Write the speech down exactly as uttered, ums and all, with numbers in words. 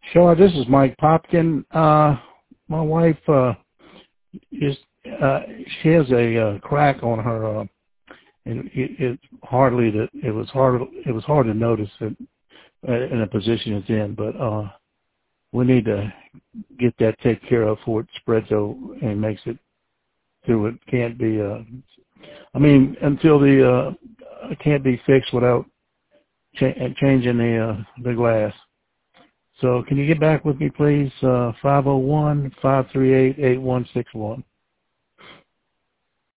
Sure, this is Mike Popkin. Uh, my wife uh, is uh, she has a uh, crack on her, uh, and it, it hardly that it was hard it was hard to notice it uh, in the position it's in, but uh, we need to get that taken care of before it spreads over and makes it through. It can't be. Uh, I mean, until the uh, it can't be fixed without cha- changing the uh, the glass. So can you get back with me, please? Uh, five oh one, five three eight, eight one six one.